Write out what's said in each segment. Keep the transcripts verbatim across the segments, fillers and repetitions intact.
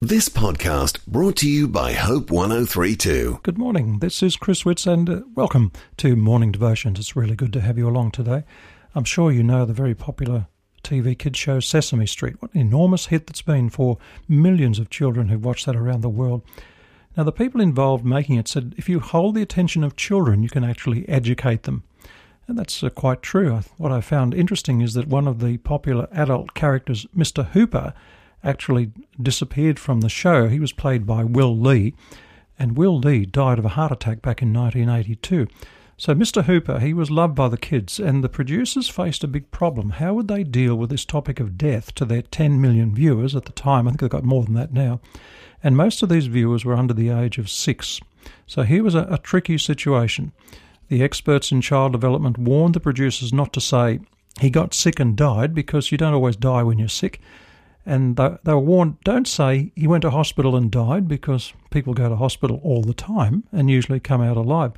This podcast brought to you by Hope one oh three two. Good morning, this is Chris Witts and uh, welcome to Morning Devotions. It's really good to have you along today. I'm sure you know the very popular T V kids show Sesame Street. What an enormous hit that's been for millions of children who've watched that around the world. Now the people involved making it said if you hold the attention of children you can actually educate them. And that's uh, quite true. What I found interesting is that one of the popular adult characters, Mister Hooper, actually disappeared from the show. He was played by Will Lee, and Will Lee died of a heart attack back in nineteen eighty-two. So Mister Hooper, he was loved by the kids, and the producers faced a big problem. How would they deal with this topic of death to their ten million viewers at the time? I think they've got more than that now. And most of these viewers were under the age of six. So here was a, a tricky situation. The experts in child development warned the producers not to say, he got sick and died, because you don't always die when you're sick. And they, they were warned, don't say he went to hospital and died, because people go to hospital all the time and usually come out alive.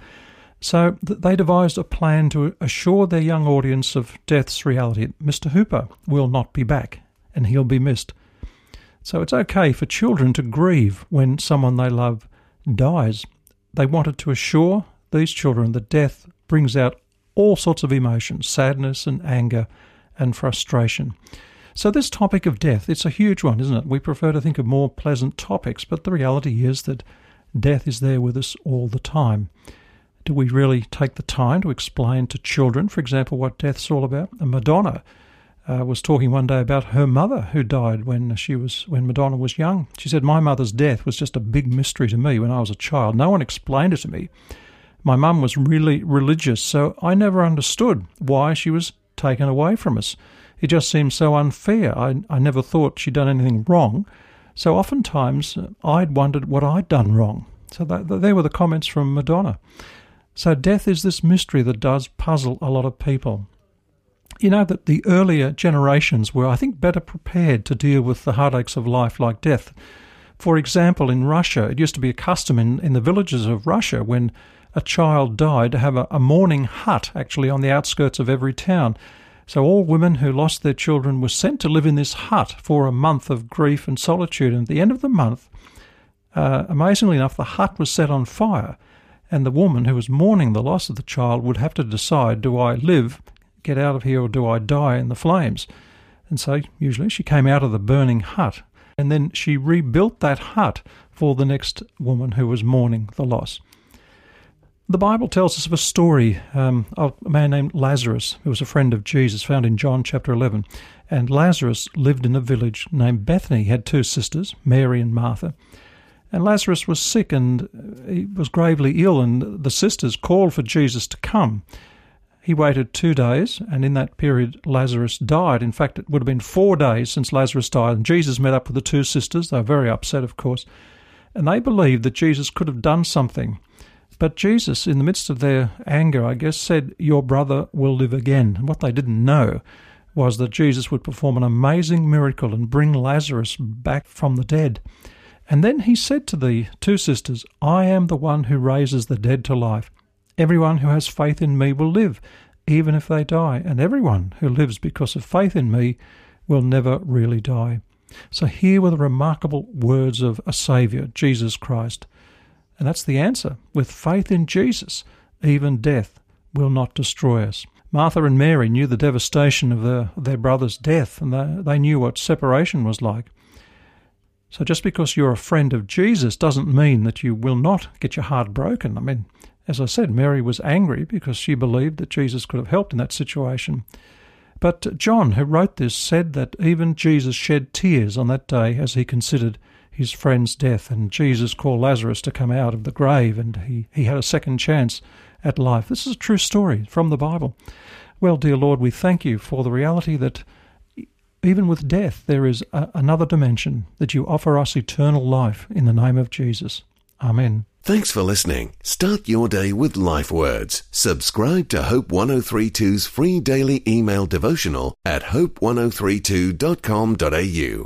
So th- they devised a plan to assure their young audience of death's reality. Mister Hooper will not be back, and he'll be missed. So it's okay for children to grieve when someone they love dies. They wanted to assure these children that death brings out all sorts of emotions, sadness and anger and frustration. So this topic of death, it's a huge one, isn't it? We prefer to think of more pleasant topics, but the reality is that death is there with us all the time. Do we really take the time to explain to children, for example, what death's all about? And Madonna uh, was talking one day about her mother who died when she was when Madonna was young. She said, my mother's death was just a big mystery to me when I was a child. No one explained it to me. My mum was really religious, so I never understood why she was taken away from us. It just seemed so unfair. I, I never thought she'd done anything wrong. So oftentimes I'd wondered what I'd done wrong. So that, that, there were the comments from Madonna. So death is this mystery that does puzzle a lot of people. You know that the earlier generations were, I think, better prepared to deal with the heartaches of life like death. For example, in Russia, it used to be a custom in, in the villages of Russia when a child died to have a, a mourning hut actually on the outskirts of every town. So all women who lost their children were sent to live in this hut for a month of grief and solitude. And at the end of the month, uh, amazingly enough, the hut was set on fire. And the woman who was mourning the loss of the child would have to decide, do I live, get out of here, or do I die in the flames? And so usually she came out of the burning hut. And then she rebuilt that hut for the next woman who was mourning the loss. The Bible tells us of a story um, of a man named Lazarus, who was a friend of Jesus, found in John chapter eleven. And Lazarus lived in a village named Bethany. He had two sisters, Mary and Martha. And Lazarus was sick and he was gravely ill, and the sisters called for Jesus to come. He waited two days, and in that period Lazarus died. In fact, it would have been four days since Lazarus died, and Jesus met up with the two sisters. They were very upset, of course, and they believed that Jesus could have done something. But Jesus, in the midst of their anger, I guess, said, your brother will live again. And what they didn't know was that Jesus would perform an amazing miracle and bring Lazarus back from the dead. And then he said to the two sisters, I am the one who raises the dead to life. Everyone who has faith in me will live, even if they die. And everyone who lives because of faith in me will never really die. So here were the remarkable words of a Saviour, Jesus Christ. And that's the answer. With faith in Jesus, even death will not destroy us. Martha and Mary knew the devastation of their, their brother's death, and they, they knew what separation was like. So just because you're a friend of Jesus doesn't mean that you will not get your heart broken. I mean, as I said, Mary was angry because she believed that Jesus could have helped in that situation. But John, who wrote this, said that even Jesus shed tears on that day as he considered his friend's death, and Jesus called Lazarus to come out of the grave, and he, he had a second chance at life. This is a true story from the Bible. Well, dear Lord, we thank you for the reality that even with death there is a, another dimension, that you offer us eternal life in the name of Jesus. Amen. Thanks for listening. Start your day with Life Words. Subscribe to Hope one oh three two's free daily email devotional at hope one oh three two dot com dot a u.